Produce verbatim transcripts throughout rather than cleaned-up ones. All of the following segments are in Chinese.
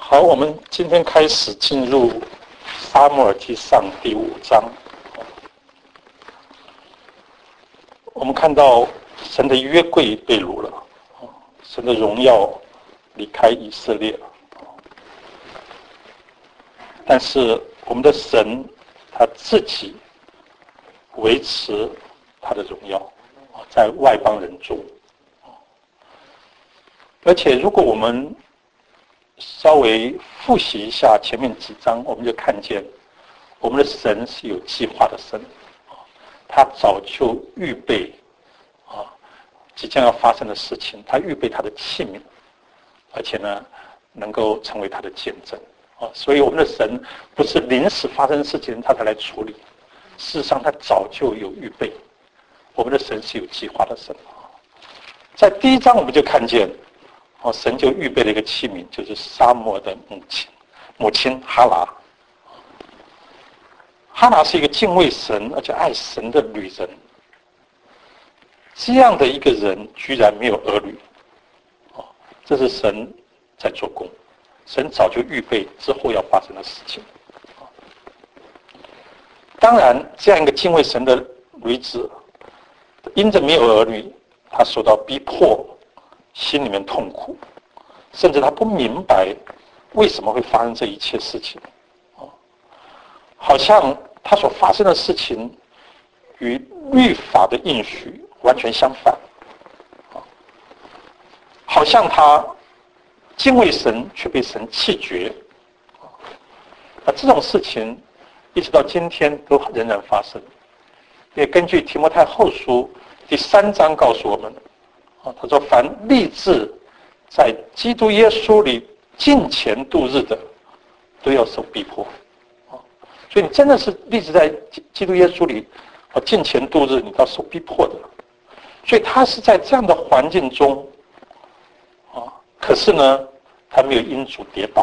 好，我们今天开始进入撒母耳记上第五章。我们看到神的约柜被掳了，神的荣耀离开以色列了。但是我们的神他自己维持他的荣耀，在外邦人中。而且如果我们稍微复习一下前面几章，我们就看见我们的神是有计划的神，他早就预备啊即将要发生的事情，他预备他的器皿，而且呢能够成为他的见证啊。所以我们的神不是临时发生事情他才来处理，事实上他早就有预备。我们的神是有计划的神。在第一章我们就看见哦，神就预备了一个器皿，就是撒母耳的母亲，母亲哈拿。哈拿是一个敬畏神而且爱神的女人。这样的一个人居然没有儿女，哦，这是神在做工，神早就预备之后要发生的事情。当然，这样一个敬畏神的女子，因着没有儿女，她受到逼迫。心里面痛苦，甚至他不明白为什么会发生这一切事情，好像他所发生的事情与律法的应许完全相反，好像他敬畏神却被神弃绝，那这种事情一直到今天都仍然发生。也根据提摩太后书第三章告诉我们，他说凡立志在基督耶稣里敬虔度日的都要受逼迫，所以你真的是立志在基督耶稣里敬虔度日，你要受逼迫的。所以他是在这样的环境中，可是呢他没有因主跌倒，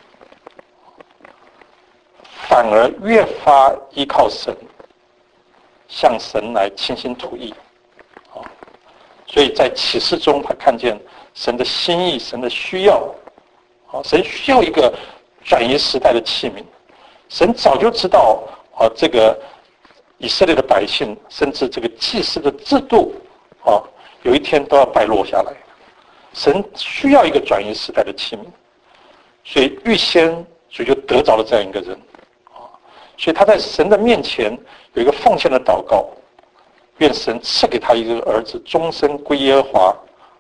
反而越发依靠神，向神来倾心吐意。所以在启示中他看见神的心意，神的需要，神需要一个转移时代的器皿。神早就知道这个以色列的百姓甚至这个祭司的制度有一天都要败落下来，神需要一个转移时代的器皿，所以预先主就得着了这样一个人，所以他在神的面前有一个奉献的祷告，愿神赐给他一个儿子，终身归耶和华，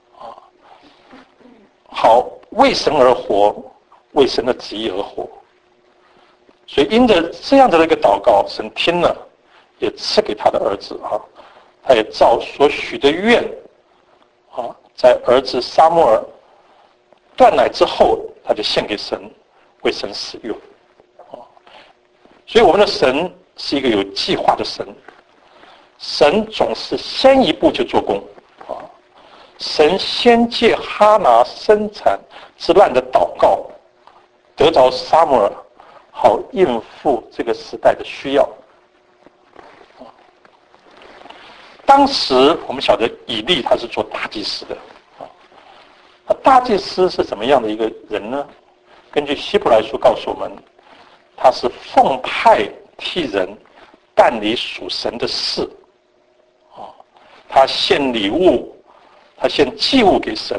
好为神而活，为神的旨意而活。所以因着这样的一个祷告，神听了，也赐给他的儿子啊，他也照所许的愿啊，在儿子撒母耳断奶之后，他就献给神，为神使用。所以我们的神是一个有计划的神。神总是先一步就做工，啊，神先借哈拿生产之乱的祷告，得着撒母耳，好应付这个时代的需要。当时我们晓得以利他是做大祭司的，啊，大祭司是怎么样的一个人呢？根据希伯来书告诉我们，他是奉派替人办理属神的事。他献礼物，他献祭物给神。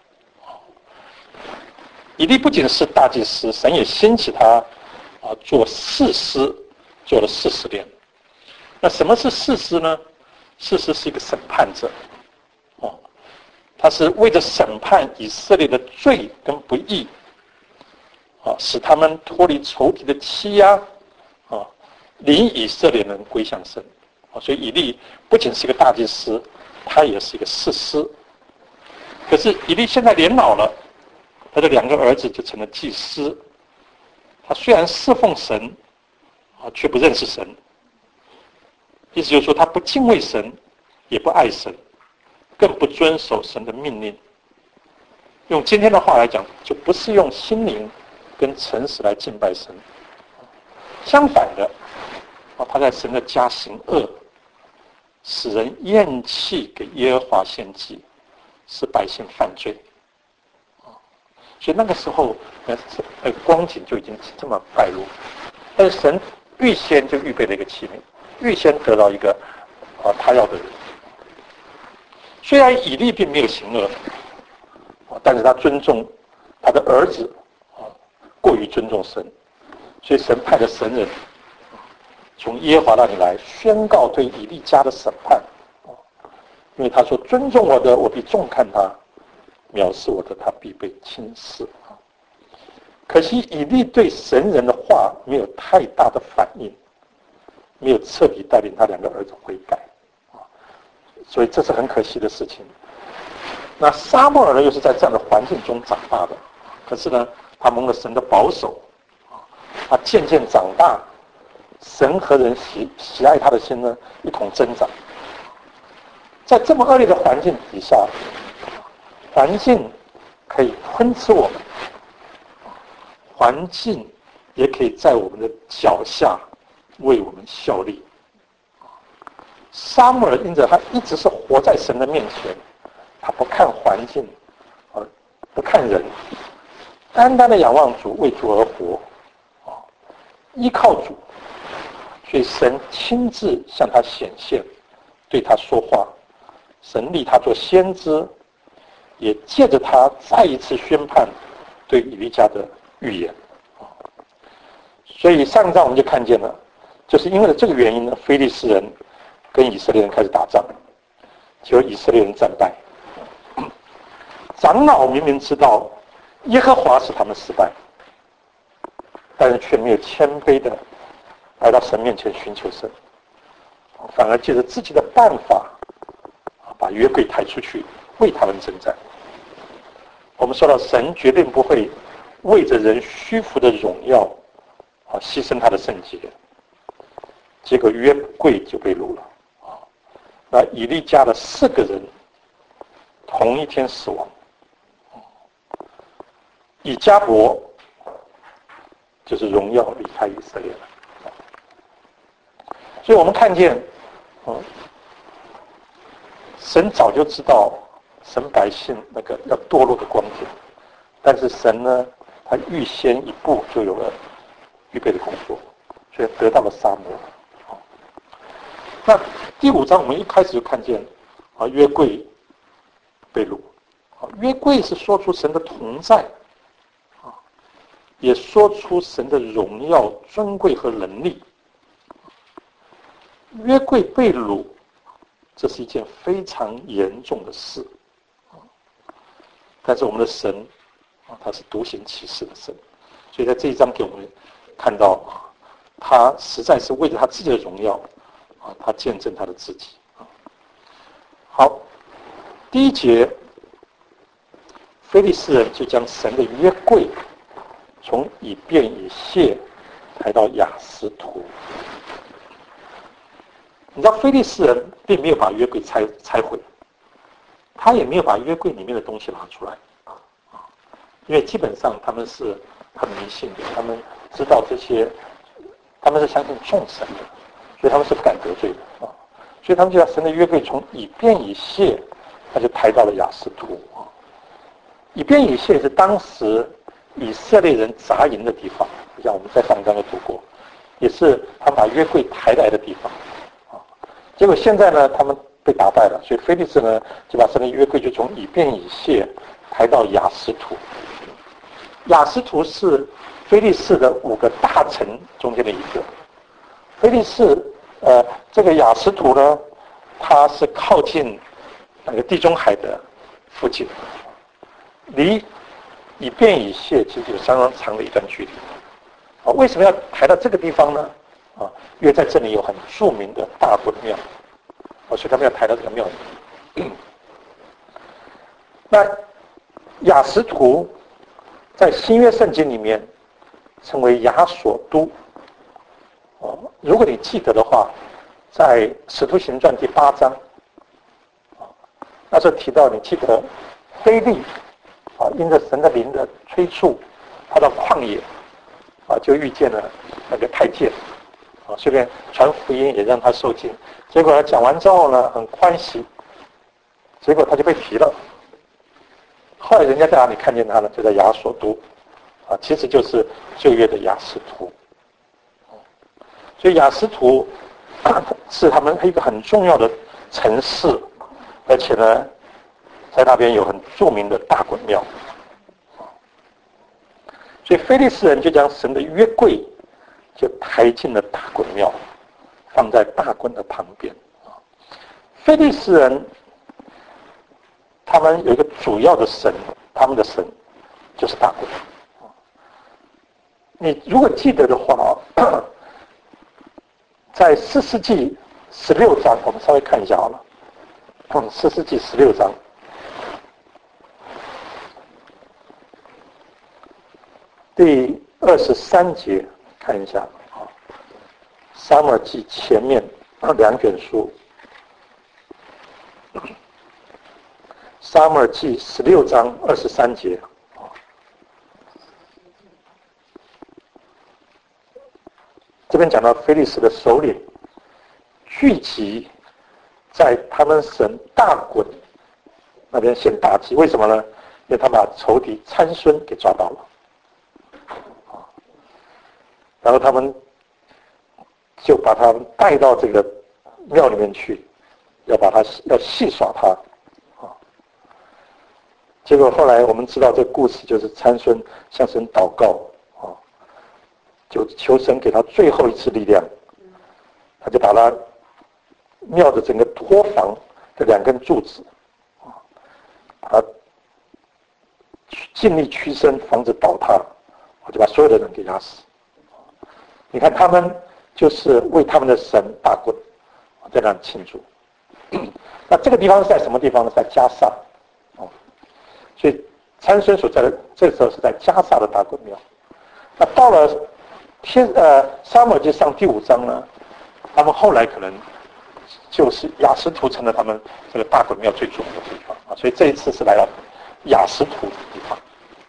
以利不仅是大祭司，神也兴起他啊做士师，做了四十年。那什么是士师呢？士师是一个审判者，哦，他是为着审判以色列的罪跟不义，啊，使他们脱离仇敌的欺压，啊，领以色列人归向神。所以以利不仅是一个大祭司，他也是一个士师。可是以利现在年老了，他的两个儿子就成了祭司。他虽然侍奉神，啊，却不认识神。意思就是说，他不敬畏神，也不爱神，更不遵守神的命令。用今天的话来讲，就不是用心灵跟诚实来敬拜神。相反的，他在神的家行恶，使人厌弃给耶和华献祭，使百姓犯罪。 所以那个时候，呃，呃光景就已经这么败落。但是神预先就预备了一个器皿，预先得到一个啊他要的人。虽然以利并没有行恶，啊，但是他尊重他的儿子，啊，过于尊重神，所以神派了神人从耶和华那里来宣告对以利家的审判。因为他说：“尊重我的，我必重看他；藐视我的，他必被轻视。”可惜以利对神人的话没有太大的反应，没有彻底带领他两个儿子悔改，所以这是很可惜的事情。那撒母耳呢，又是在这样的环境中长大的，可是呢，他蒙了神的保守，他渐渐长大，神和人喜喜爱他的心呢，一同增长。在这么恶劣的环境底下，环境可以吞吃我们，环境也可以在我们的脚下为我们效力。撒母耳因着他一直是活在神的面前，他不看环境，不看人，单单的仰望主，为主而活，依靠主，所以神亲自向他显现，对他说话。神立他做先知，也借着他再一次宣判对以利家的预言。所以上一章我们就看见了，就是因为这个原因呢，非利士人跟以色列人开始打仗，结果以色列人战败。长老明明知道耶和华使他们失败，但是却没有谦卑的来到神面前寻求神，反而借着自己的办法把约柜抬出去，为他们征战。我们说到神绝对不会为着人虚浮的荣耀啊牺牲他的圣洁，结果约柜就被掳了啊。那以利家的四个人同一天死亡，以迦伯就是荣耀离开以色列了。所以我们看见，嗯。神早就知道神百姓那个要堕落的光景，但是神呢，他预先一步就有了预备的工作，所以得到了撒母耳。那第五章我们一开始就看见啊，约柜被掳，啊，约柜是说出神的同在，啊，也说出神的荣耀、尊贵和能力。约柜被掳，这是一件非常严重的事，但是我们的神啊，他是独行其事的神，所以在这一章给我们看到啊，他实在是为了他自己的荣耀啊，他见证他的自己啊。好，第一节，非利士人就将神的约柜从以便以谢抬到亚实突。你知道非利士人并没有把约柜拆拆毁，他也没有把约柜里面的东西拿出来，因为基本上他们是很迷信的，他们知道这些，他们是相信众神的，所以他们是不敢得罪的啊。所以他们就把神的约柜从以便以谢，他就抬到了亚实突啊。以便以谢是当时以色列人扎营的地方，像我们在上章有读过，也是他把约柜抬来的地方。结果现在呢，他们被打败了，所以非利士呢就把神的约柜就从以便以谢抬到亚实突。亚实突是非利士的五个大城中间的一个。非利士呃，这个亚实突呢，它是靠近那个地中海的附近，离以便以谢其实有相当长的一段距离。啊，为什么要抬到这个地方呢？啊，因为在这里有很著名的大墩庙，啊，所以他们要抬到这个庙里。嗯、那亚实突在新约圣经里面称为亚索都。哦，如果你记得的话，在使徒行传第八章，啊，那时候提到，你记得腓利啊，因着神的灵的催促，他到旷野啊，就遇见了那个太监。啊，顺便传福音也让他受尽，结果他讲完之后呢，很欢喜，结果他就被提了。 后来人家在哪里看见他呢？就在亚索都，啊，其实就是旧约的亚斯图。所以亚斯图是他们一个很重要的城市，而且呢，在那边有很著名的大衮庙。所以非利士人就将神的约柜就抬进了大衮庙，放在大衮的旁边。非利士人他们有一个主要的神，他们的神就是大衮。你如果记得的话，在四世纪十六章，我们稍微看一下好了。嗯，四世纪十六章。第二十三节，看一下啊，撒母耳记前面两卷书，撒母耳记十六章二十三节啊，这边讲到非利士的首领聚集在他们神大衮那边献大祭，为什么呢？因为他把仇敌参孙给抓到了。然后他们就把他们带到这个庙里面去，要把他要戏耍他，啊！结果后来我们知道这个故事，就是参孙向神祷告，啊，就求神给他最后一次力量，他就把他庙的整个托房的两根柱子，啊，把他尽力屈身，防止倒塌，我就把所有的人给压死。你看他们就是为他们的神大衮在那里庆祝。那这个地方是在什么地方呢？在加萨，哦，所以参孙所在的这个时候是在加萨的大衮庙。那到了天呃撒母耳记上第五章呢，他们后来可能就是亚实突成了他们这个大衮庙最著名的地方啊，所以这一次是来到亚实突的地方。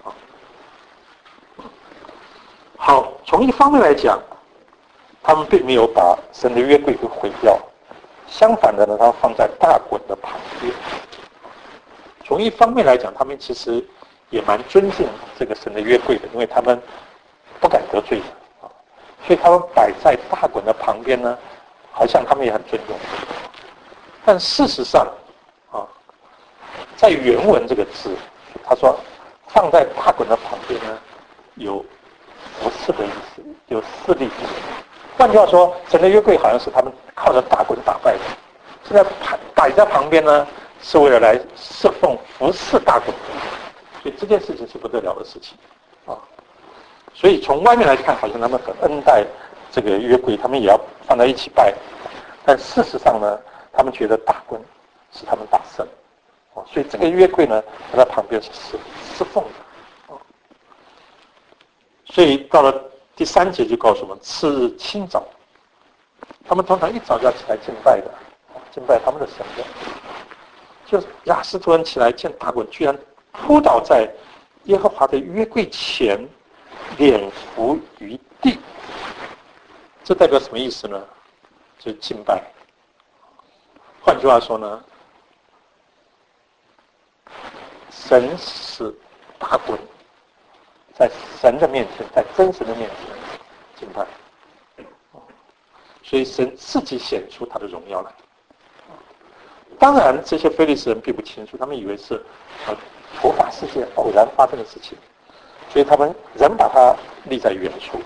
好，从一方面来讲，他们并没有把神的约柜给毁掉，相反的呢，他们放在大衮的旁边。从一方面来讲，他们其实也蛮尊敬这个神的约柜的，因为他们不敢得罪人啊，所以他们摆在大衮的旁边呢，好像他们也很尊重。但事实上啊，在原文这个字，他说放在大衮的旁边呢，有服侍的意思，有势力。换句话说，神的约柜好像是他们靠着大衮打败的，现在摆在旁边呢，是为了来侍奉服侍大衮，所以这件事情是不得了的事情啊。所以从外面来看，好像他们很恩待这个约柜，他们也要放在一起拜。但事实上呢，他们觉得大衮是他们打胜，啊，所以这个约柜呢，在旁边是侍侍奉的。所以到了第三节就告诉我们，次日清早，他们通常一早就要起来敬拜的，敬拜他们的神的。就亚实突人起来见大衮居然扑倒在耶和华的约柜前，脸伏于地。这代表什么意思呢？就是敬拜。换句话说呢，神使大衮在神的面前，在真神的面前敬拜，所以神自己显出他的荣耀来。当然，这些非利士人并不清楚，他们以为是呃突发事件偶然发生的事情，所以他们仍把它立在远处。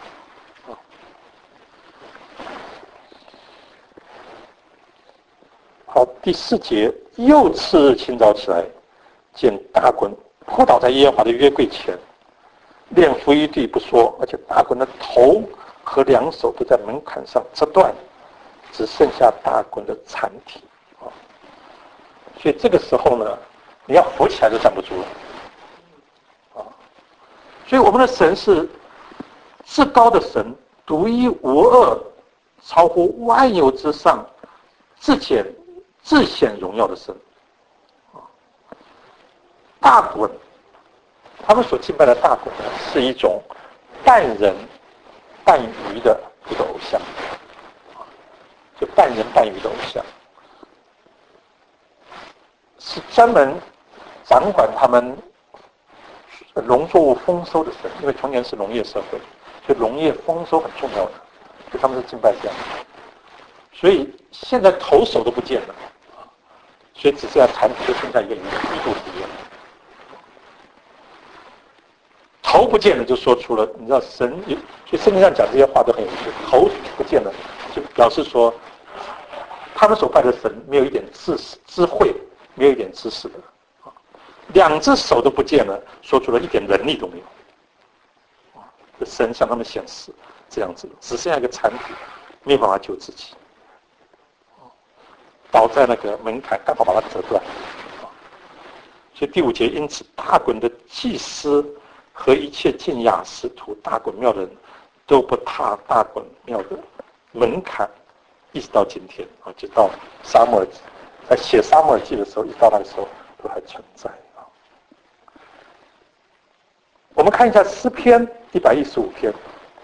好，第四节，又次日清早起来，见大衮扑倒在耶和华的约柜前，脸伏于地不说，而且大衮的头和两手都在门槛上折断，只剩下大衮的残体啊。所以这个时候呢，你要扶起来都站不住了啊。所以我们的神是至高的神，独一无二，超乎万有之上，自显自显荣耀的神啊。大衮，他们所敬拜的大衮呢，是一种半人半鱼的一个偶像，就半人半鱼的偶像，是专门掌管他们农作物丰收的神，因为从前是农业社会，所以农业丰收很重要的，所以他们是敬拜这样。所以现在头手都不见了，所以只剩下残体，就剩下一个鱼鱼肚子一样。头不见了，就说出了，你知道神，所以圣经上讲这些话都很有意思。头不见了，就表示说，他们所拜的神没有一点智智慧，没有一点知识的。两只手都不见了，说出了一点能力都没有。这神向他们显示这样子，只剩下一个残体，没有办法救自己，倒在那个门槛，刚好把它折断。所以第五节，因此大衮的祭司和一切进雅斯图大衮庙的人都不踏大衮庙的门槛，一直到今天啊，就到撒母耳记，在写撒母耳记的时候，一到那个时候都还存在啊。我们看一下诗篇一百一十五篇。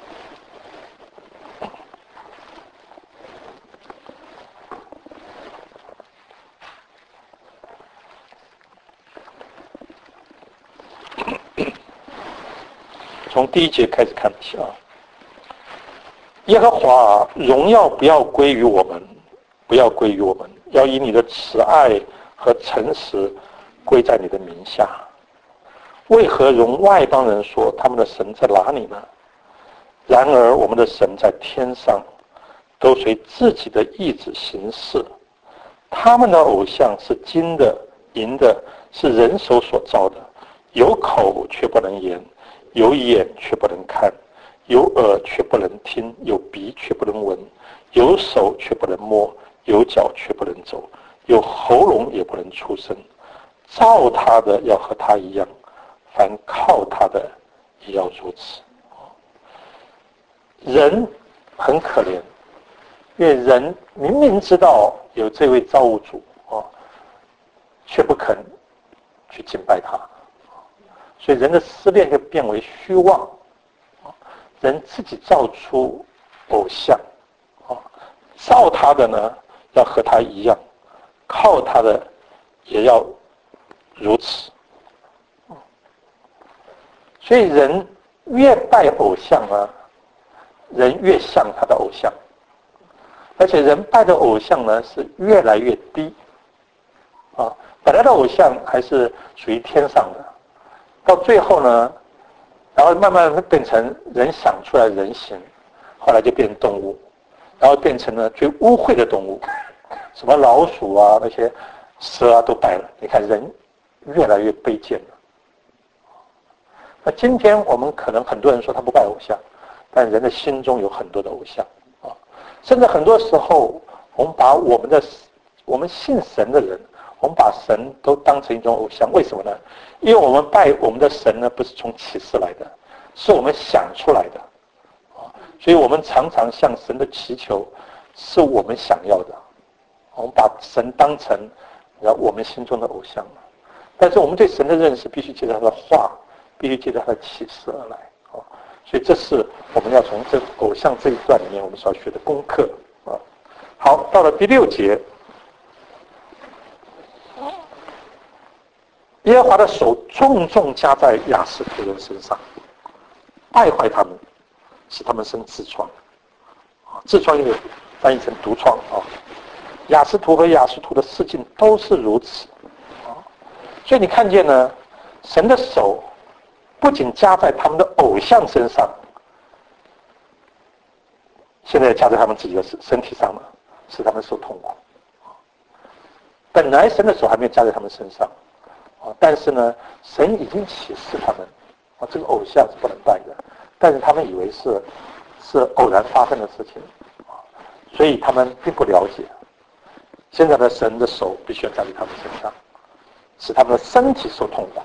从第一节开始看起啊，耶和华荣耀不要归于我们，不要归于我们，要以你的慈爱和诚实归在你的名下。为何容外邦人说他们的神在哪里呢？然而我们的神在天上，都随自己的意志行事。他们的偶像是金的、银的，是人手所造的，有口却不能言，有眼却不能看，有耳却不能听，有鼻却不能闻，有手却不能摸，有脚却不能走，有喉咙也不能出声。造他的要和他一样，凡靠他的也要如此。人很可怜，因为人明明知道有这位造物主啊，却不肯去敬拜他，所以人的思念就变为虚妄。人自己造出偶像，造他的呢要和他一样，靠他的也要如此。所以人越拜偶像啊，人越像他的偶像，而且人拜的偶像呢是越来越低啊。本来的偶像还是属于天上的，到最后呢，然后慢慢变成人想出来的人形，后来就变成动物，然后变成了最污秽的动物，什么老鼠啊、那些蛇啊都拜了。你看人越来越卑贱了。那今天我们可能很多人说他不拜偶像，但人的心中有很多的偶像啊，甚至很多时候我们把我们的我们信神的人，我们把神都当成一种偶像。为什么呢？因为我们拜我们的神呢，不是从启示来的，是我们想出来的啊，所以我们常常向神的祈求是我们想要的，我们把神当成我们心中的偶像。但是我们对神的认识必须借着他的话，必须借着他的启示而来啊，所以这是我们要从这偶像这一段里面我们所要学的功课啊。好，到了第六节，耶和华的手重重加在亚斯图人身上，败坏他们，使他们生痔疮啊，痔疮又翻译成毒疮啊。亚斯图和亚斯图的事情都是如此啊，所以你看见呢，神的手不仅加在他们的偶像身上，现在加在他们自己的身体上了，使他们受痛苦。本来神的手还没有加在他们身上，但是呢，神已经启示他们，这个偶像是不能拜的，但是他们以为是是偶然发生的事情，所以他们并不了解。现在的神的手必须要加在他们身上，使他们的身体受痛苦。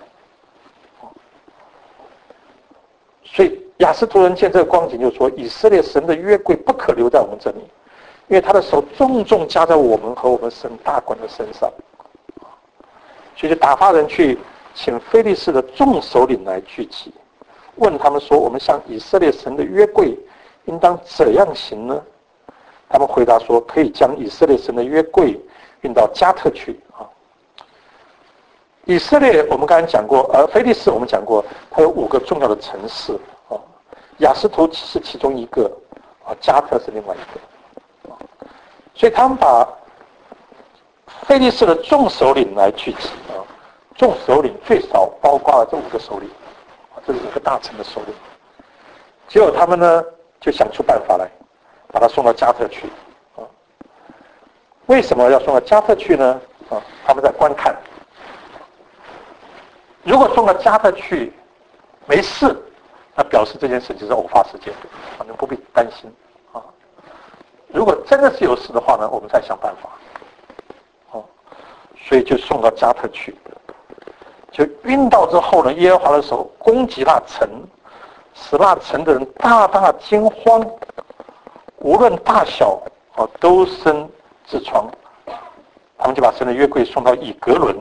所以亚斯图人见这个光景就说，以色列神的约柜不可留在我们这里，因为他的手重重加在我们和我们神大官的身上。所以就打发人去请非利士的众首领来聚集，问他们说，我们向以色列神的约柜应当怎样行呢？他们回答说，可以将以色列神的约柜运到加特去啊。 以色列我们刚才讲过，而非利士我们讲过，它有五个重要的城市啊，亚实突是其中一个啊，加特是另外一个啊，所以他们把非利士的众首领来聚集啊，众首领最少包括了这五个首领啊，这是五个大城的首领，结果他们呢就想出办法来，把他送到加特去啊。为什么要送到加特去呢？啊，他们在观看。如果送到加特去没事，那表示这件事就是偶发事件，反正不必担心啊。如果真的是有事的话呢，我们再想办法。哦，所以就送到加特去，就运到之后呢，耶和华的手攻击那城，使那城的人大大惊慌，无论大小啊，都生痔疮。他们就把神的约柜送到以革伦。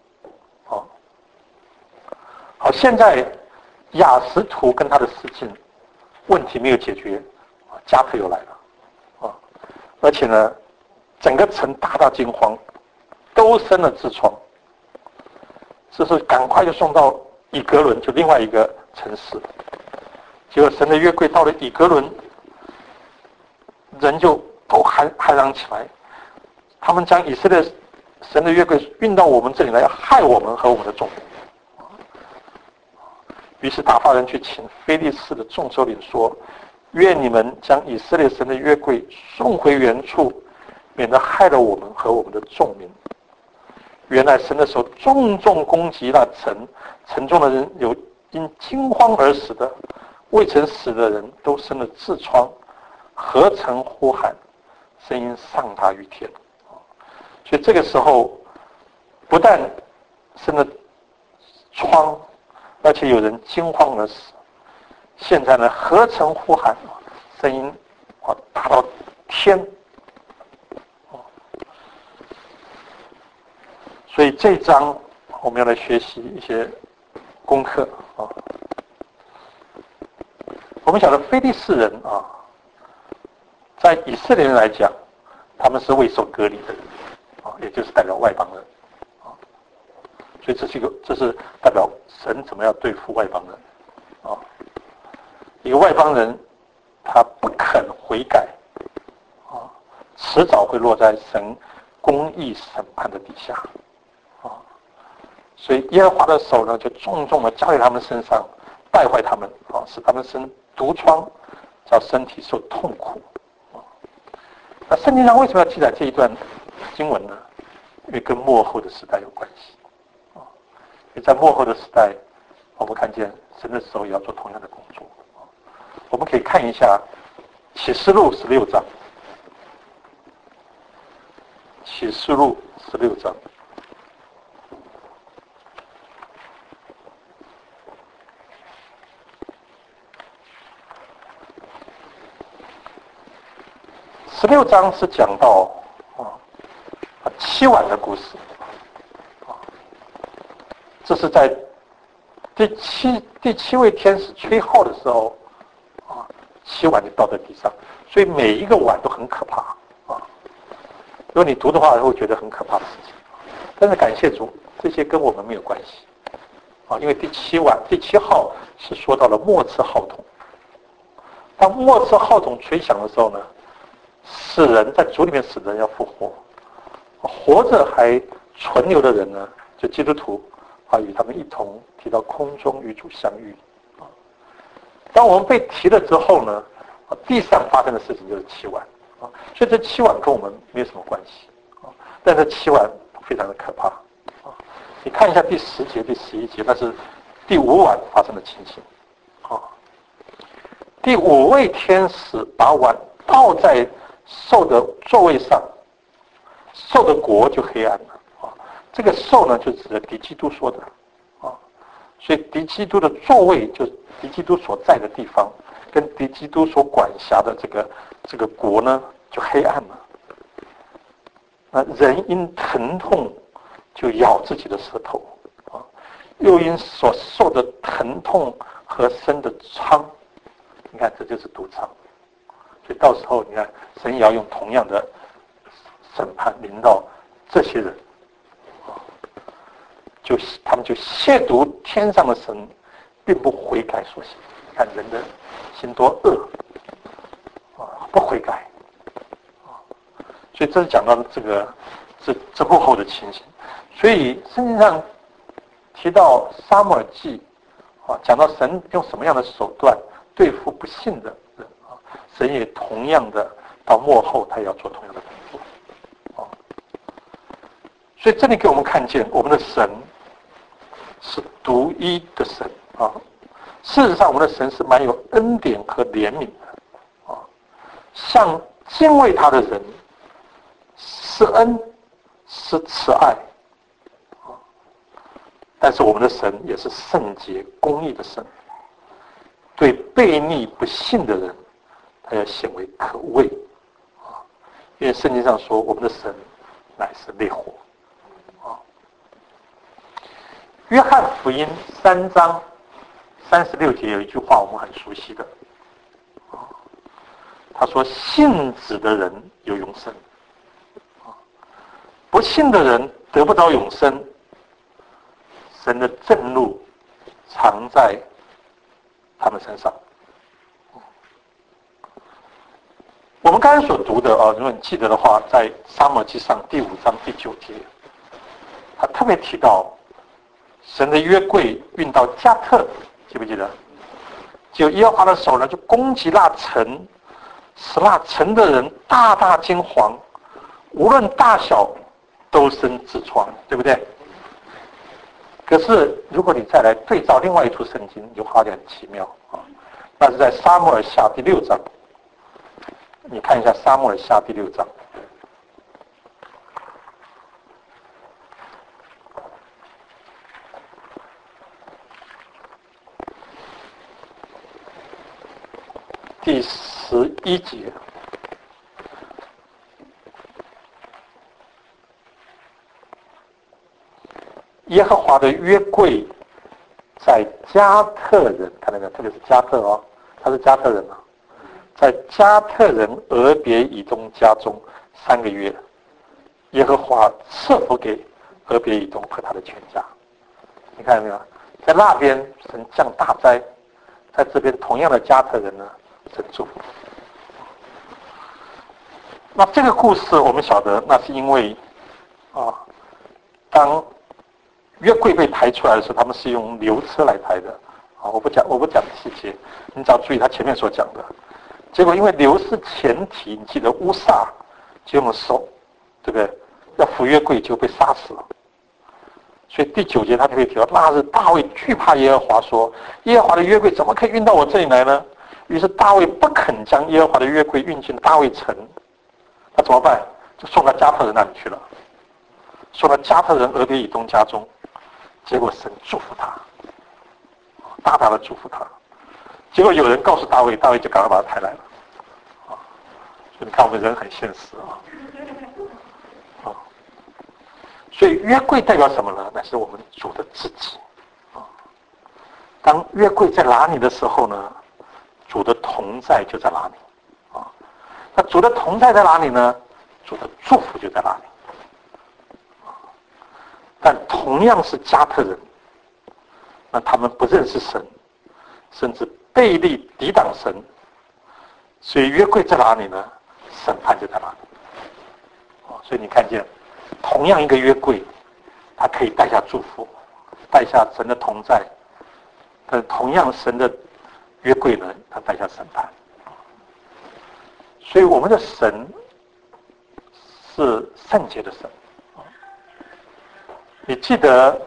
好，现在亚实突跟他的司境问题没有解决，加特又来了，啊，而且呢，整个城大大惊慌，都生了痔疮，这是赶快就送到以革伦，就另外一个城市。结果神的约柜到了以革伦，人就都喊喊嚷起来，他们将以色列神的约柜运到我们这里来，要害我们和我们的众民。于是打发人去请非利士的众首领说：“愿你们将以色列神的约柜送回原处，免得害了我们和我们的众民。”原来神的手重重攻击那城，城中的人有因惊慌而死的，未曾死的人都生了痔疮，合城呼喊，声音上达于天。所以这个时候，不但生了疮，而且有人惊慌而死。现在呢，合城呼喊，声音啊达到天。所以这一章我们要来学习一些功课啊。我们晓得非利士人啊，在以色列人来讲，他们是未受割礼的人啊，也就是代表外邦人啊。所以这是一个，这是代表神怎么样对付外邦人啊。一个外邦人，他不肯悔改啊，迟早会落在神公义审判的底下。所以耶和华的手呢，就重重的加在他们身上，败坏他们啊，使他们生毒疮，叫身体受痛苦啊。那圣经上为什么要记载这一段经文呢？因为跟末后的时代有关系啊。因为在末后的时代，我们看见神的手也要做同样的工作啊。我们可以看一下启示录十六章，启示录十六章。十六章是讲到啊七碗的故事啊，这是在第七第七位天使吹号的时候啊，七碗就倒在地上，所以每一个碗都很可怕啊。如果你读的话，会觉得很可怕的事情。但是感谢主，这些跟我们没有关系啊，因为第七碗第七号是说到了末次号筒。当末次号筒吹响的时候呢，死人在主里面死的人要复活，活着还存留的人呢，就基督徒啊，与他们一同提到空中与主相遇啊。当我们被提了之后呢，啊，地上发生的事情就是七碗啊，所以这七碗跟我们没有什么关系啊，但这七碗非常的可怕啊。你看一下第十节、第十一节，那是第五碗发生的情形啊。第五位天使把碗倒在兽的座位上，兽的国就黑暗了啊。这个兽呢，就指的敌基督说的啊，所以敌基督的座位就是敌基督所在的地方，跟敌基督所管辖的这个这个国呢，就黑暗了。那人因疼痛就咬自己的舌头啊，又因所受的疼痛和生的疮，你看这就是毒疮。所以到时候你看，神也要用同样的审判临到这些人啊。 就他们就亵渎天上的神，并不悔改所行。看人的心多恶啊，不悔改啊，所以这是讲到这个这这幕后的情形。所以圣经上提到撒母耳记啊，讲到神用什么样的手段对付不信的人啊，神也同样的到末后他也要做同样的工作啊。所以这里给我们看见我们的神是独一的神啊。事实上，我们的神是蛮有恩典和怜悯的啊，向敬畏他的人施恩施慈爱啊。但是我们的神也是圣洁公义的神，对悖逆不信的人，他要显为可畏啊。因为圣经上说，我们的神乃是烈火啊。约翰福音三章三十六节有一句话我们很熟悉的，他说信子的人有永生，不信的人得不到永生，神的震怒藏在他们身上。我们刚才所读的啊，如果你记得的话，在撒母耳记上第五章第九节，他特别提到神的约柜运到加特，记不记得？就耶和华的手呢，就攻击那城，使那城的人大大惊惶，无论大小都生痔疮，对不对？可是如果你再来对照另外一处圣经，就好点奇妙啊。那是在撒母耳下第六章，你看一下撒母耳下第六章。第十一节，耶和华的约柜在加特人，看到没有？特别是加特哦，他是加特人啊，在加特人俄别以东家中三个月，耶和华赐福给俄别以东和他的全家。你看到没有？在那边神降大灾，在这边同样的加特人呢，神祝福。那这个故事我们晓得，那是因为啊，当约柜被抬出来的时候，他们是用牛车来抬的啊。我不讲，我不讲细节，你只要注意他前面所讲的。结果因为牛是前提，你记得乌撒就用手，对不对？要扶约柜就被杀死了。所以第九节他特别提到，那日大卫惧怕耶和华，说：耶和华的约柜怎么可以运到我这里来呢？于是大卫不肯将耶和华的约柜运进大卫城。那怎么办？就送到加特人那里去了，送到加特人俄别以东家中。结果神祝福他，大大的祝福他。结果有人告诉大卫，大卫就赶快把他抬来了。啊，所以你看我们人很现实啊。啊，所以约柜代表什么呢？那是我们主的自己。啊，当约柜在哪里的时候呢，主的同在就在哪里。那主的同在在哪里呢？主的祝福就在哪里。但同样是加特人，那他们不认识神，甚至背离抵挡神，所以约柜在哪里呢？审判就在哪里。所以你看见，同样一个约柜，它可以带下祝福，带下神的同在；但同样神的约柜呢，它带下审判。所以我们的神是圣洁的神。你记得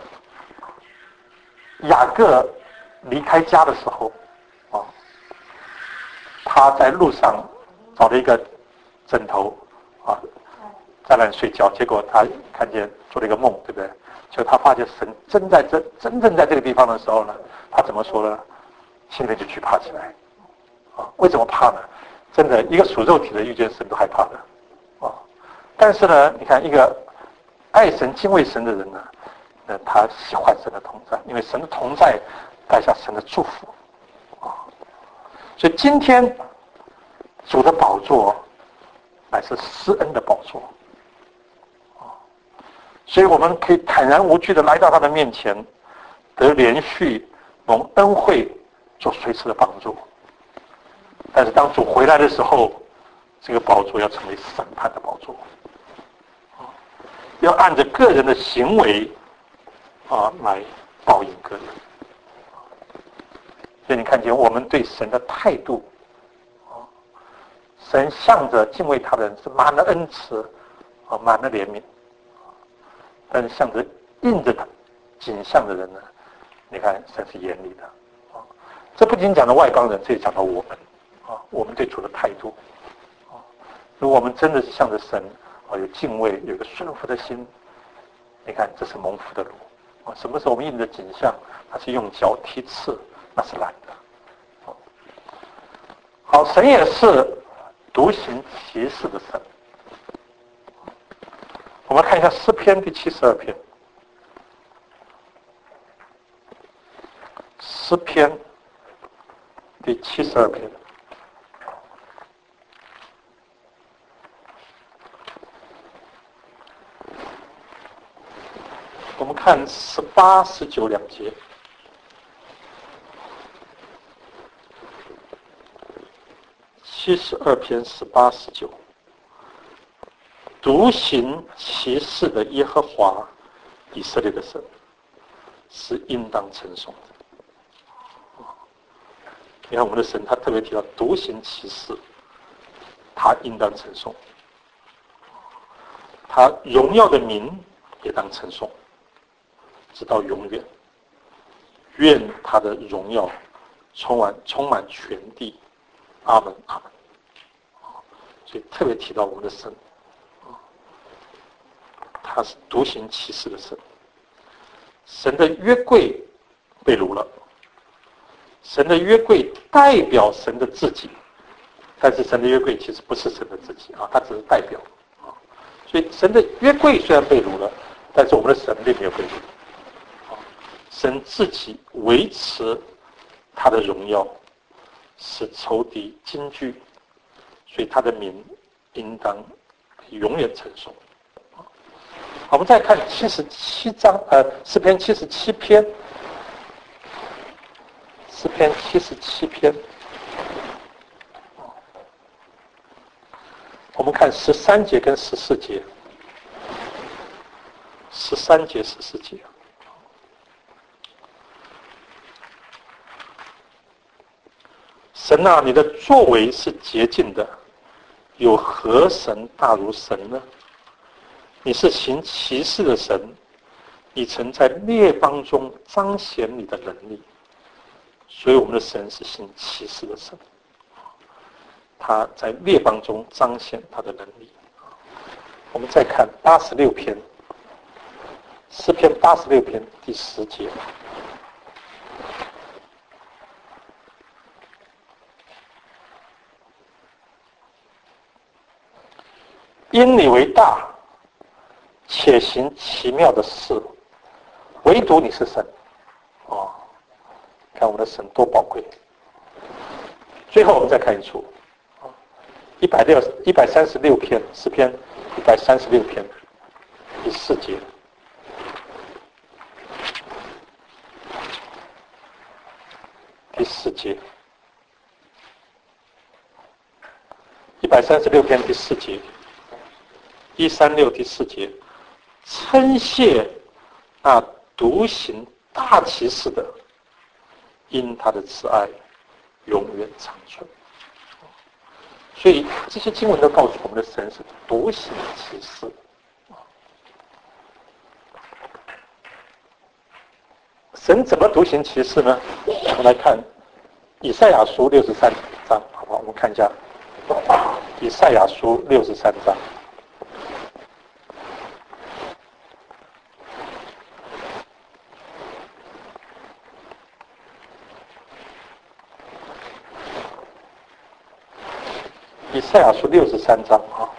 雅各离开家的时候，啊，他在路上找了一个枕头，啊，在那里睡觉，结果他看见做了一个梦，对不对？就他发现神真在这真正在这个地方的时候呢，他怎么说呢？心里就惧怕起来。啊，为什么怕呢？真的，一个属肉体的遇见神都害怕的，啊！但是呢，你看一个爱神、敬畏神的人呢，呃，他喜欢神的同在，因为神的同在带下神的祝福，啊！所以今天主的宝座乃是施恩的宝座，啊！ 所以我们可以坦然无惧的来到他的面前，得连续蒙恩惠，做随时的帮助。但是当主回来的时候，这个宝座要成为审判的宝座，要按着个人的行为啊来报应个人。所以你看见我们对神的态度，神向着敬畏他的人是满了恩慈啊，满了怜悯，但是向着应着他景象的人呢，你看神是严厉的啊。这不仅讲到外邦人，这也讲到我们啊，我们对主的态度啊。如果我们真的是向着神啊有敬畏，有一个顺服的心，你看这是蒙福的路啊。什么时候我们应着景象，他是用脚踢刺，那是懒的。好，神也是独行其事的神。我们看一下诗篇第七十二篇。诗篇第七十二篇。我们看十八、十九两节。七十二篇十八、十九。独行其事的耶和华，以色列的神，是应当称颂的。你看我们的神，他特别提到独行其事，他应当称颂，他荣耀的名也当称颂，直到永远。愿他的荣耀充满充满全地。阿门，阿门。所以特别提到我们的神，他是独行其事的神。神的约柜被掳了，神的约柜代表神的自己，但是神的约柜其实不是神的自己啊，它只是代表啊。所以神的约柜虽然被掳了，但是我们的神并没有被掳。神自己维持他的荣耀，使仇敌惊惧，所以他的名应当永远称颂。我们再看七十七章，呃，诗篇七十七篇，诗篇七十七篇，我们看十三节跟十四节，十三节、十四节。神啊，你的作为是洁净的，有何神大如神呢？你是行奇事的神，你曾在列邦中彰显你的能力，所以我们的神是行奇事的神，他在列邦中彰显他的能力。我们再看八十六篇，诗篇八十六篇第十节。因你为大，且行奇妙的事，唯独你是神。哦，看我们的神多宝贵。最后我们再看一处，一百六一百三十六篇诗篇一百三十六篇第四节。第四节，一百三十六篇第四节。一三六第四节，称谢那独行大奇事的，因他的慈爱永远长存。所以这些经文都告诉我们的神是独行奇事。神怎么独行其事呢？我们来看以赛亚书六十三章，好不好？我们看一下以赛亚书六十三章。以赛亚书六十三章啊，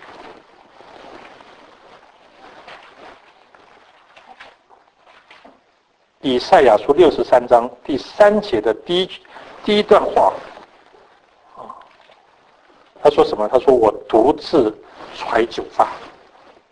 以赛亚书六十三章第三节的第一第一段话啊，他说什么？他说我独自揣酒榨，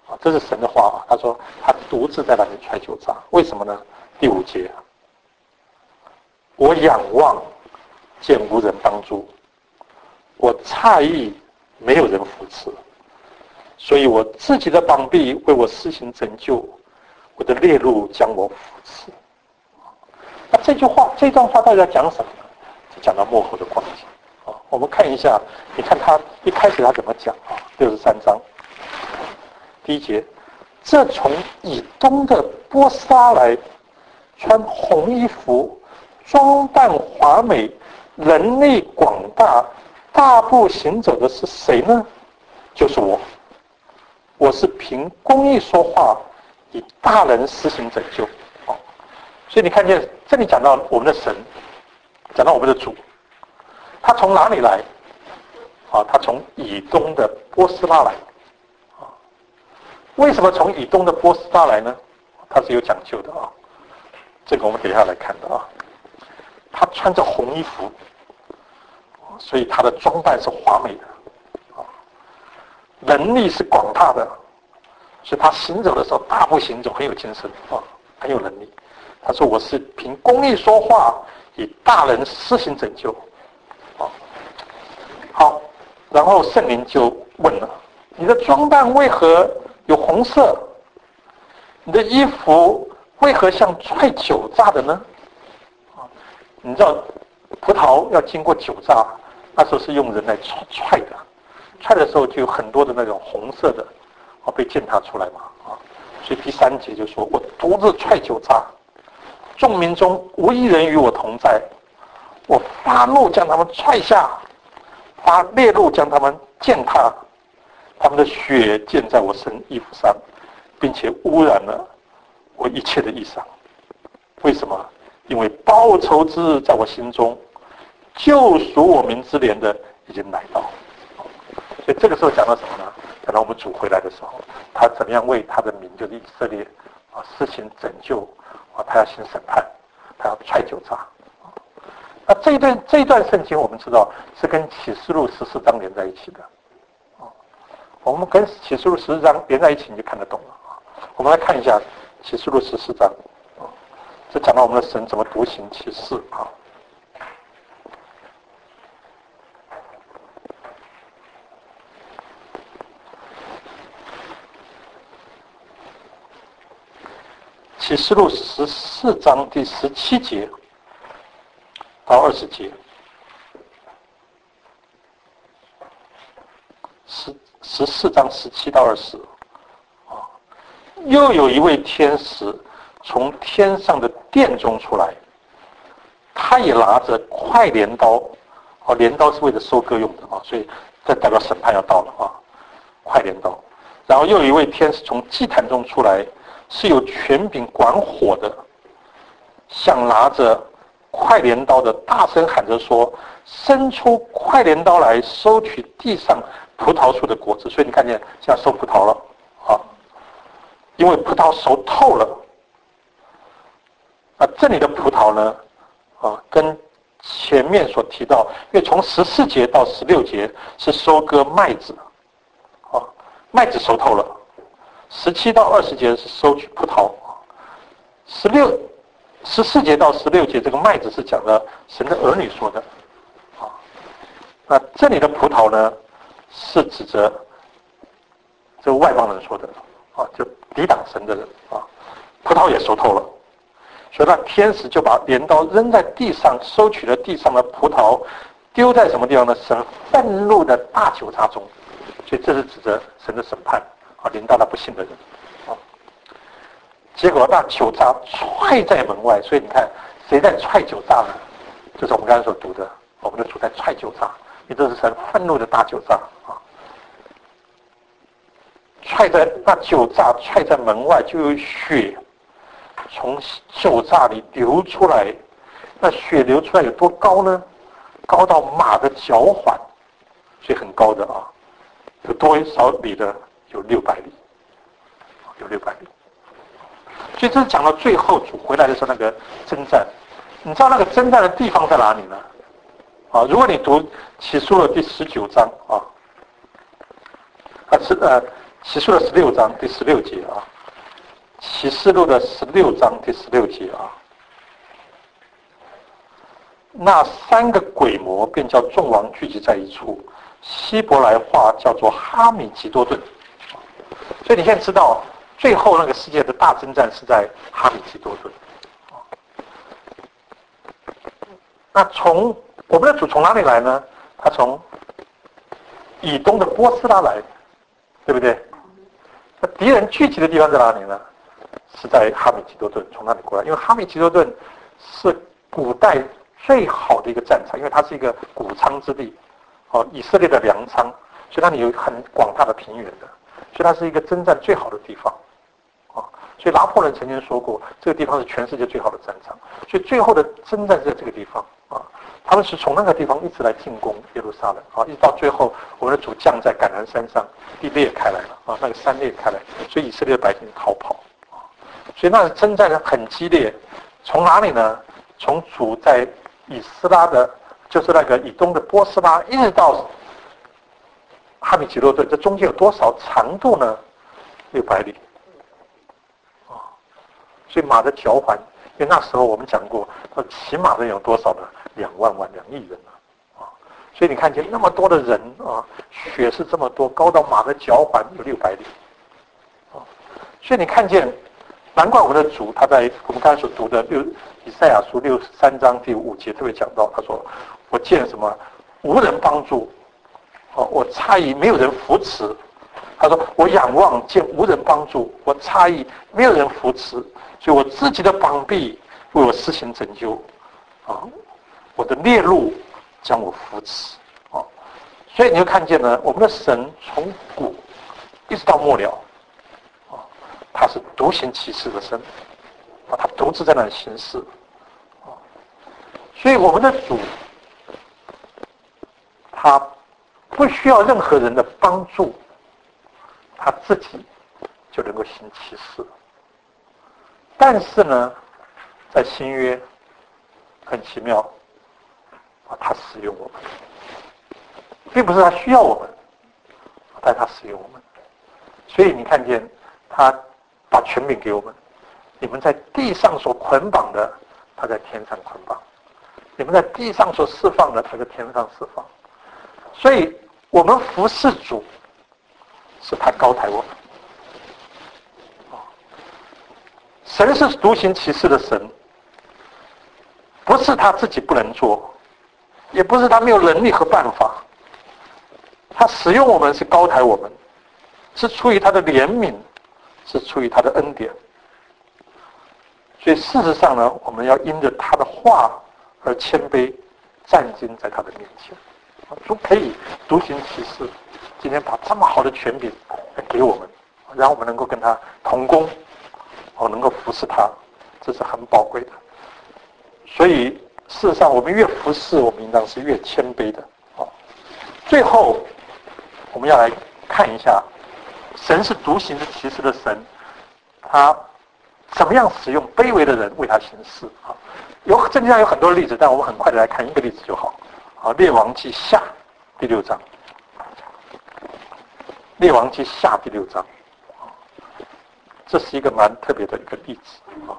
啊，这是神的话啊。他说他独自在那里踹酒榨，为什么呢？第五节，我仰望，见无人帮助，我诧异，没有人扶持，所以我自己的膀臂为我施行拯救，我的烈怒将我扶持。那这句话，这段话到底在讲什么呢？就讲到末后的光景啊。我们看一下，你看他一开始他怎么讲啊？六十三章第一节，这从以东的波斯拉来，穿红衣服，装扮华美，人力广大，大步行走的是谁呢？就是我。我是凭公义说话，以大能施行拯救。所以你看见这里讲到我们的神，讲到我们的主，他从哪里来？啊，他从以东的波斯拉来。啊，为什么从以东的波斯拉来呢？他是有讲究的啊。这个我们等一下来看的啊。他穿着红衣服，所以他的装扮是华美的。啊，能力是广大的，所以他行走的时候大步行走，很有精神啊，很有能力。他说：“我是凭公义说话，以大能施行拯救。”啊，好，然后圣灵就问了：“你的装扮为何有红色？你的衣服为何像踹酒榨的呢？”啊，你知道葡萄要经过酒榨，那时候是用人来踹踹的，踹的时候就有很多的那种红色的啊被践踏出来嘛啊，所以第三节就说：“我独自踹酒榨。众民中无一人与我同在，我发怒将他们踹下，发烈怒将他们践踏，他们的血溅在我身衣服上，并且污染了我一切的衣裳。为什么？因为报仇之日在我心中，救赎我民之年的已经来到。”所以这个时候讲到什么呢？讲到我们主回来的时候，他怎么样为他的民，就是以色列啊，施行拯救。啊，他要行审判，他要踹酒榨。那这一段这一段圣经，我们知道是跟启示录十四章连在一起的。啊，我们跟启示录十四章连在一起，你就看得懂了。啊，我们来看一下启示录十四章。啊，这讲到我们的神怎么独行其事啊。启示录十四章第十七节到二十节，十十四章十七到二十啊，又有一位天使从天上的殿中出来，他也拿着快镰刀，哦，镰刀是为了收割用的啊，所以这代表审判要到了啊，快镰刀。然后又有一位天使从祭坛中出来。是有权柄管火的，像拿着快镰刀的，大声喊着说：“伸出快镰刀来，收取地上葡萄树的果子。”所以你看见现在收葡萄了啊，因为葡萄熟透了。啊，这里的葡萄呢，啊，跟前面所提到，因为从十四节到十六节是收割麦子，啊，麦子熟透了。十七到二十节是收取葡萄，十六、十四节到十六节这个麦子是讲的神的儿女说的，啊，那这里的葡萄呢是指着这个外邦人说的，啊，就抵挡神的人啊，葡萄也熟透了，所以那天使就把镰刀扔在地上，收取了地上的葡萄，丢在什么地方呢？神愤怒的大酒榨中，所以这是指着神的审判。啊，临到那不信的人，啊，结果那酒榨踹在门外，所以你看谁在踹酒榨呢？就是我们刚才所读的，我们的主在踹酒榨，因为这是神愤怒的大酒榨啊！踹在那酒榨踹在门外，就有血从酒榨里流出来。那血流出来有多高呢？高到马的脚环，所以很高的啊，有多少里的？有六百里，有六百里，所以这是讲到最后主回来的时候那个征战。你知道那个征战的地方在哪里呢？啊，如果你读启示录第十九章啊，啊是呃启示录的十六章第十六节啊，启示录的十六章第十六节啊，那三个鬼魔便叫众王聚集在一处，希伯来话叫做哈米吉多顿。所以你现在知道，最后那个世界的大征战是在哈米吉多顿。那从我们的主从哪里来呢？他从以东的波斯拉来，对不对？那敌人聚集的地方在哪里呢？是在哈米吉多顿，从那里过来。因为哈米吉多顿是古代最好的一个战场，因为它是一个谷仓之地，哦，以色列的粮仓，所以那里有很广大的平原的，所以它是一个征战最好的地方。所以拿破仑曾经说过，这个地方是全世界最好的战场。所以最后的征战是在这个地方啊，他们是从那个地方一直来进攻耶路撒冷啊，一直到最后，我们的主降在橄榄山上，地裂开来了啊，那个山裂开来，所以以色列的百姓逃跑啊。所以那个征战很激烈，从哪里呢？从主在以斯拉的，就是那个以东的波斯拉，一直到哈米吉多顿，这中间有多少长度呢？六百里。所以马的脚环，因为那时候我们讲过，说骑马的人有多少呢？两万万、两亿人呢，啊！所以你看见那么多的人啊，雪是这么多，高到马的脚环有六百里，啊！所以你看见，难怪我们的主他在我们刚才所读的六以赛亚书六十三章第五节特别讲到，他说：“我见什么无人帮助，哦，我诧异没有人扶持。”他说：“我仰望见无人帮助，我诧异没有人扶持。”所以我自己的膀臂为我施行拯救，啊，我的烈怒将我扶持，啊，所以你就看见呢，我们的神从古一直到末了，啊，他是独行其事的神，啊，他独自在那里行事，啊，所以我们的主，他不需要任何人的帮助，他自己就能够行其事。但是呢，在新约很奇妙啊，他使用我们，并不是他需要我们，但他使用我们。所以你看见他把权柄给我们，你们在地上所捆绑的，他在天上捆绑；你们在地上所释放的，他在天上释放。所以我们服侍主，是他高抬我们。神是独行其事的神，不是他自己不能做，也不是他没有能力和办法，他使用我们是高抬我们，是出于他的怜悯，是出于他的恩典。所以事实上呢，我们要因着他的话而谦卑，站敬在他的面前。主可以独行其事，今天把这么好的权柄给我们，让我们能够跟他同工。哦，能够服侍他，这是很宝贵的。所以事实上，我们越服侍，我们应当是越谦卑的。哦，最后我们要来看一下，神是独行其事的神，他怎么样使用卑微的人为他行事啊？有圣经上有很多例子，但我们很快的来看一个例子就好。啊，列王记下第六章，列王记下第六章。这是一个蛮特别的一个例子啊！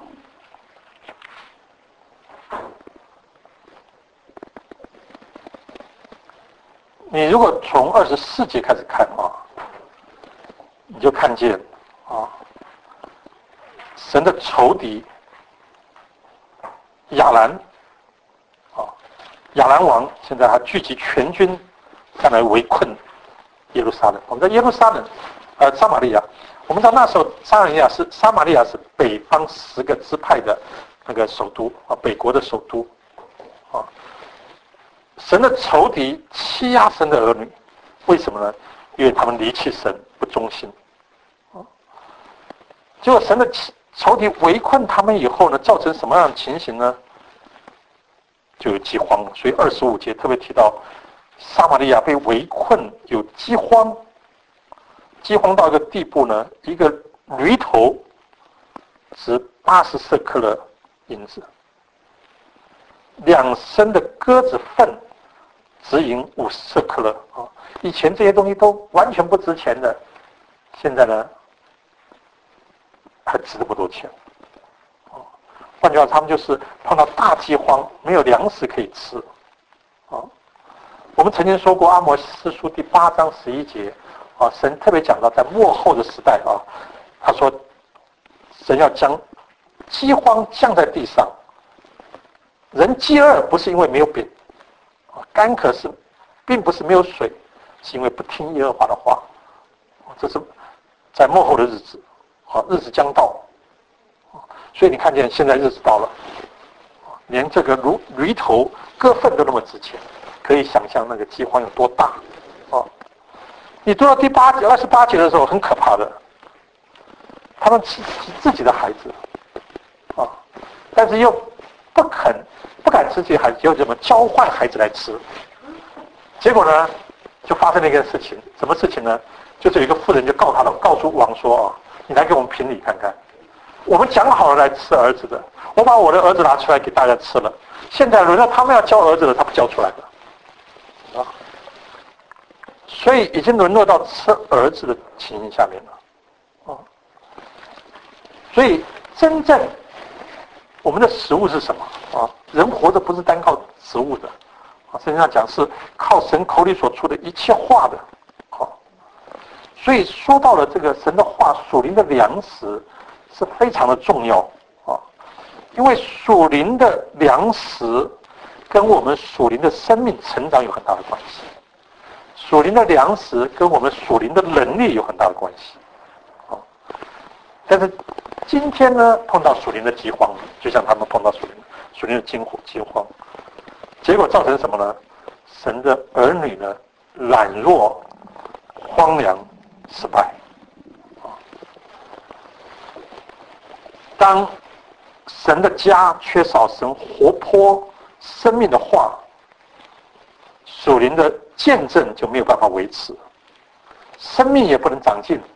你如果从二十四节开始看啊，你就看见啊，神的仇敌亚兰啊，亚兰王现在还聚集全军上来围困耶路撒冷。我们在耶路撒冷，呃，撒玛利亚。我们知道那时候撒玛利亚是撒玛利亚是北方十个支派的那个首都啊，北国的首都啊。神的仇敌欺压神的儿女，为什么呢？因为他们离弃神，不忠心啊。结果神的仇敌围困他们以后呢，造成什么样的情形呢？就有饥荒。所以二十五节特别提到，撒玛利亚被围困，有饥荒。饥荒到一个地步呢，一个驴头值八十舍克勒银子，两升的鸽子粪值银五十舍克勒啊！以前这些东西都完全不值钱的现在呢还值这么多钱。换句话说，他们就是碰到大饥荒，没有粮食可以吃。啊，我们曾经说过《阿摩司书》第八章十一节，啊，神特别讲到在末后的时代啊，他说神要将饥荒降在地上，人饥饿不是因为没有饼，啊，干渴是并不是没有水，是因为不听耶和华的话。这是在末后的日子，啊，日子将到。所以你看见现在日子到了，连这个驴驴头割粪都那么值钱，可以想象那个饥荒有多大啊！你读到第八节、二十八节的时候，很可怕的，他们吃自己的孩子啊，但是又不肯、不敢吃自己的孩子，又怎么交换孩子来吃？结果呢，就发生了一件事情，什么事情呢？就是有一个妇人就告他了，告诉王说啊，你来给我们评理看看。我们讲好了来吃儿子的，我把我的儿子拿出来给大家吃了，现在轮到他们要交儿子了，他不交出来了，啊，所以已经沦落到吃儿子的情形下面了，啊，所以真正我们的食物是什么啊？人活着不是单靠食物的，啊，圣经上讲是靠神口里所出的一切话的，啊，所以说到了这个神的话，属灵的粮食是非常的重要啊，因为属灵的粮食跟我们属灵的生命成长有很大的关系，属灵的粮食跟我们属灵的能力有很大的关系啊。但是今天呢，碰到属灵的饥荒，就像他们碰到属灵属灵的饥荒饥荒，结果造成什么呢？神的儿女呢，懒弱、荒凉、失败。当神的家缺少神活泼生命的话，属灵的见证就没有办法维持，生命也不能长进，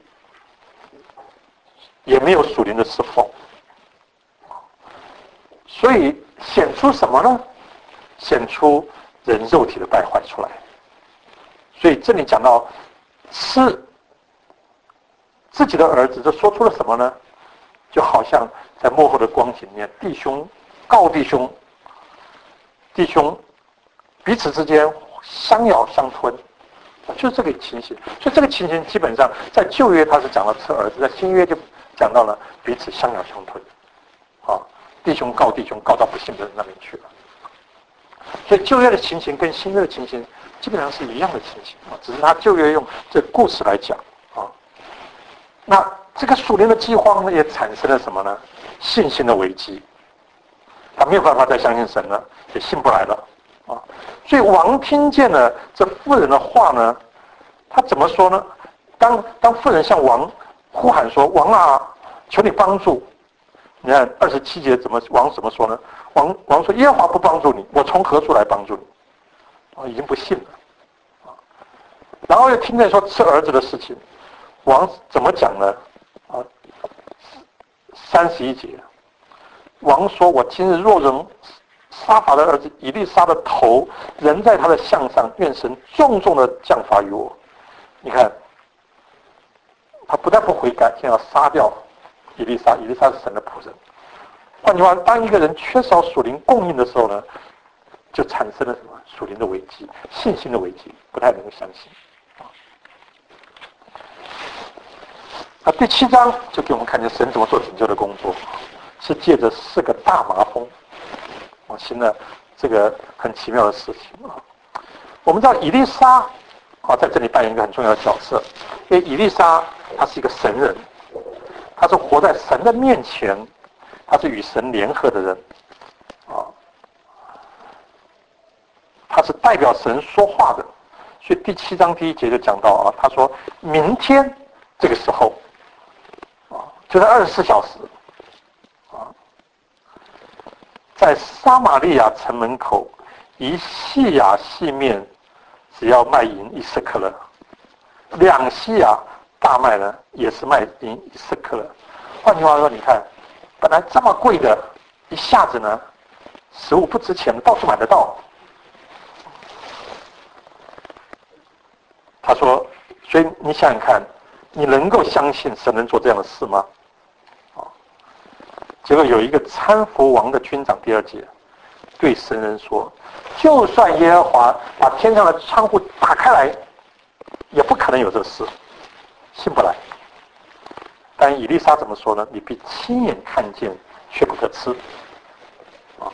也没有属灵的侍奉，所以显出什么呢？显出人肉体的败坏出来。所以这里讲到吃自己的儿子，这说出了什么呢？就好像在末后的光景里面，弟兄告弟兄，弟兄彼此之间相咬相吞，就是这个情形。所以这个情形基本上在旧约他是讲了吃儿子，在新约就讲到了彼此相咬相吞，啊，弟兄告弟兄，告到不信的人那边去了。所以旧约的情形跟新约的情形基本上是一样的情形啊，只是他旧约用这个故事来讲啊。那这个属灵的饥荒呢，也产生了什么呢？信心的危机，他没有办法再相信神了，也信不来了啊。所以王听见了这妇人的话呢，他怎么说呢？当当妇人向王呼喊说：“王啊，求你帮助！”你看二十七节怎么王怎么说呢？王王说：“耶和华不帮助你，我从何处来帮助你？”啊，已经不信了啊。然后又听见说吃儿子的事情，王怎么讲呢？啊，三十一节，王说：“我今日若容沙法的儿子以利沙的头仍在他的项上，愿神重重的降罚于我。”你看，他不但不悔改，现在要杀掉以利沙。以利沙是神的仆人。换句话，当一个人缺少属灵供应的时候呢，就产生了什么属灵的危机、信心的危机，不太能相信。那第七章就给我们看见神怎么做拯救的工作，是借着四个大麻风，啊，行了这个很奇妙的事情啊。我们知道以利沙啊，在这里扮演一个很重要的角色，因为以利沙他是一个神人，他是活在神的面前，他是与神联合的人，啊，他是代表神说话的。所以第七章第一节就讲到啊，他说明天这个时候。就在二十四小时，啊，在撒玛利亚城门口，一细亚细面只要卖银一舍克勒，两细亚大麦呢也是卖银一舍克勒。换句话说，你看，本来这么贵的，一下子呢，食物不值钱，到处买得到。他说，所以你想想看， 你能够相信神能做这样的事吗？啊，结果有一个参服王的军长，第二节对神人说：就算耶和华把天上的窗户打开来，也不可能有这事，信不来。但以利沙怎么说呢？你必亲眼看见，却不可吃。啊，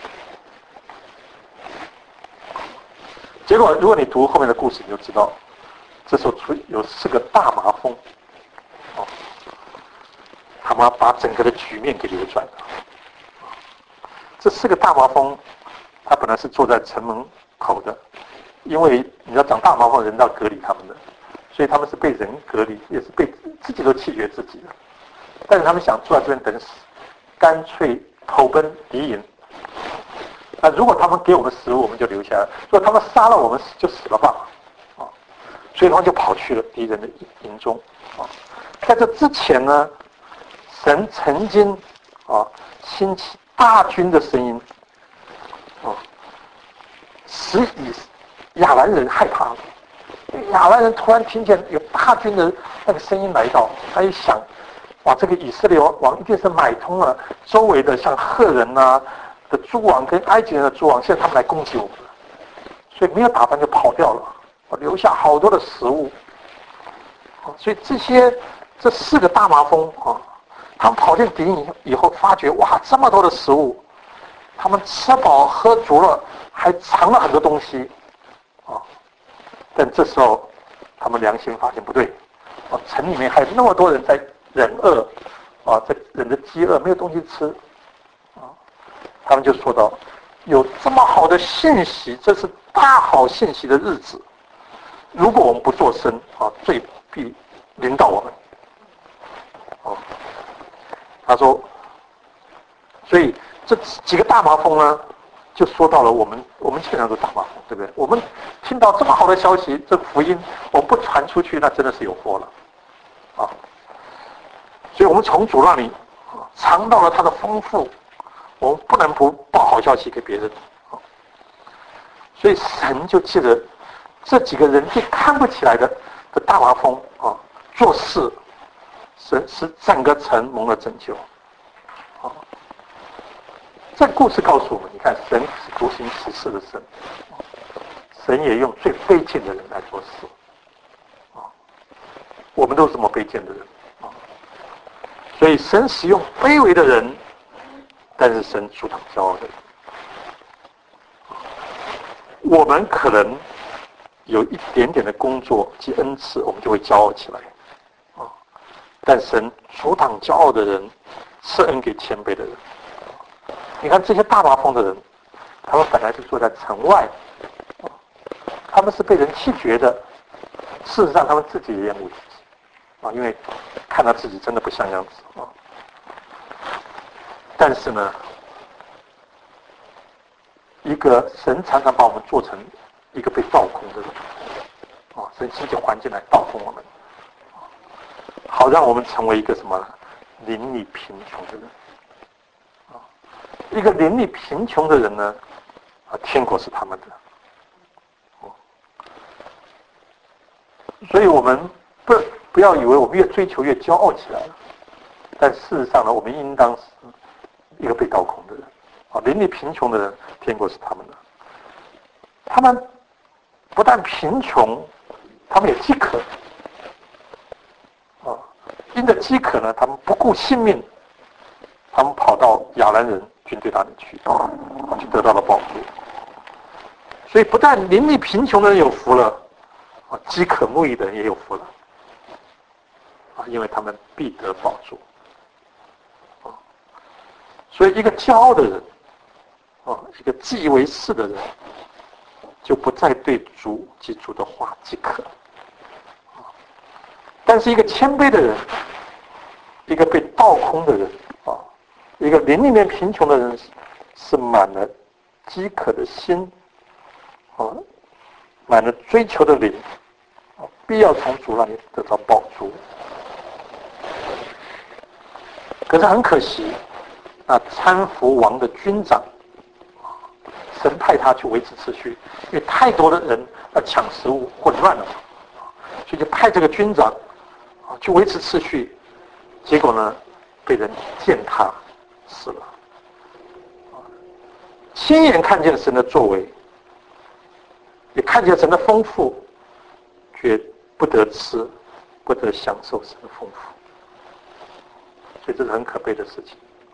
结果如果你读后面的故事，你就知道，这时候出有四个大麻风，哦，他们把整个的局面给扭转了。这四个大麻风，他本来是坐在城门口的，因为你要长大麻风人要隔离他们的，所以他们是被人隔离，也是被自己都弃绝自己的。但是他们想坐在这边等死，干脆投奔敌营。那如果他们给我们食物，我们就留下来；如果他们杀了我们，就死了吧。啊，所以他们就跑去了敌人的营中。啊，在这之前呢，神曾经啊兴起大军的声音，啊，使以亚兰人害怕了。亚兰人突然听见有大军的那个声音来到，他一想，哇，这个以色列王一定是买通了周围的像赫人啊的诸王跟埃及人的诸王，现在他们来攻击我们了，所以没有打算就跑掉了，留下好多的食物。所以这些这四个大麻风啊，他们跑进敌营以后，发觉哇，这么多的食物，他们吃饱喝足了，还藏了很多东西啊。但这时候他们良心发现不对，啊，城里面还有那么多人在忍饿，啊，在忍着饥饿，没有东西吃，啊，他们就说到，有这么好的信息，这是大好信息的日子，如果我们不做声，啊，罪必临到我们。哦，他说，所以这几个大麻风呢，就说到了我们，我们基本上都大麻风，对不对？我们听到这么好的消息，这福音我们不传出去，那真的是有祸了，啊！所以我们从主那里尝到了他的丰富，我们不能不报好消息给别人，啊！所以神就借着这几个人最看不起来的的大麻风啊，做事。神使整个城蒙了拯救，啊！这故事告诉我们，你看神是独行其事的神，神也用最卑贱的人来做事，啊！我们都是这么卑贱的人，啊！所以神使用卑微的人，但是神阻挡骄傲的人。我们可能有一点点的工作及恩赐，我们就会骄傲起来。但神阻挡骄傲的人，赐恩给谦卑的人。你看这些大麻风的人，他们本来是坐在城外，他们是被人弃绝的。事实上，他们自己也厌恶自己啊，因为看到自己真的不像样子啊。但是呢，一个神常常把我们做成一个被倒空的人啊，神兴起环境来倒空我们。好让我们成为一个什么邻里贫穷的人啊？一个邻里贫穷的人呢，啊，天国是他们的。哦，所以我们不不要以为我们越追求越骄傲起来了，但事实上呢，我们应当是一个被倒空的人啊。邻里贫穷的人，天国是他们的。他们不但贫穷，他们也饥渴。因着饥渴呢，他们不顾性命，他们跑到亚兰人军队那里去，啊，去得到了帮助。所以不但邻里贫穷的人有福了，啊，饥渴慕义的人也有福了，啊，因为他们必得帮助。啊，所以一个骄傲的人，啊，一个自以为是的人，就不再对主及主的话饥渴。但是一个谦卑的人，一个被倒空的人啊，一个灵里面贫穷的人，是满了饥渴的心啊，满了追求的灵啊，必要从主那里得到帮助。可是很可惜，那参服王的军长，神派他去维持秩序，因为太多的人要抢食物，混乱了，所以就派这个军长。 啊，去维持秩序，结果呢，被人践踏死了。亲眼看见神的作为，也看见神的丰富，却不得吃，不得享受神的丰富，所以这是很可悲的事情。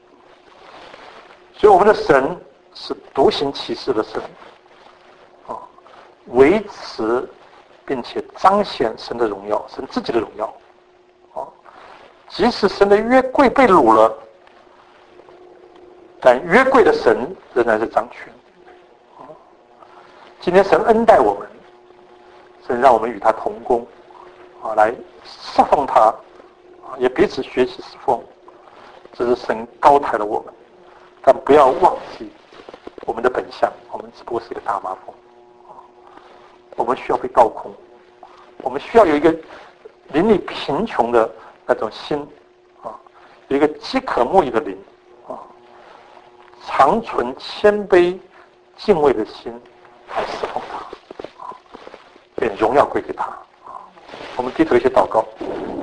所以我们的神是独行其事的神，啊，维持并且彰显神的荣耀，神自己的荣耀，啊，即使神的约柜被掳了，但约柜的神仍然是掌权。今天神恩待我们，神让我们与他同工，啊，来侍奉他，啊，也彼此学习侍奉。这是神高抬了我们，但不要忘记我们的本相，我们只不过是一个大麻风，啊，我们需要被倒空，我们需要有一个邻里贫穷的那种心，啊，有一个饥渴慕义的灵，啊，常存谦卑敬畏的心来侍奉他，啊，愿荣耀归给他。啊，我们低头一些祷告。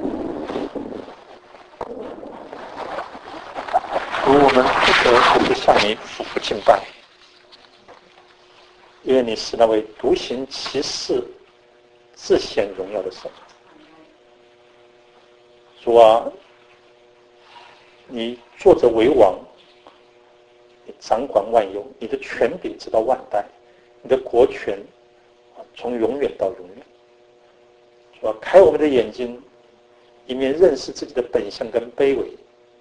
主，我们不得不是向你俯伏敬拜，因为你是那位独行其事、自显荣耀的神。主啊，你坐着为王，你掌管万有，你的权柄直到万代，你的国权从永远到永远。主啊，开我们的眼睛，一面认识自己的本相跟卑微，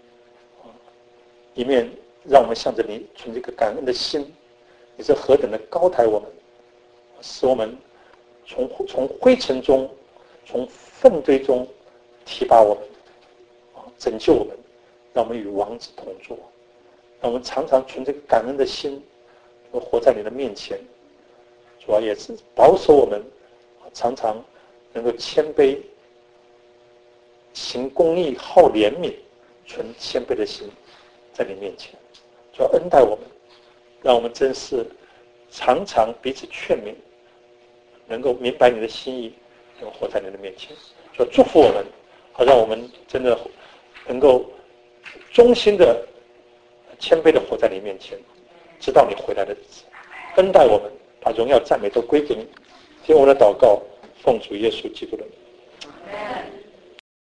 一面让我们向着你存这个感恩的心。你是何等的高抬我们，使我们从从灰尘中、从粪堆中提拔我们，拯救我们，让我们与王子同坐，让我们常常存这个感恩的心，活在你的面前。主要也是保守我们，常常能够谦卑、行公义、好怜悯，存谦卑的心在你面前。主要恩待我们，让我们真是常常彼此劝勉，能够明白你的心意，能够活在你的面前。主要祝福我们，好让我们真的能够忠心的、谦卑的活在你面前，直到你回来的日子。恩待我们，把荣耀赞美都归给你。听我们的祷告，奉主耶稣基督的名。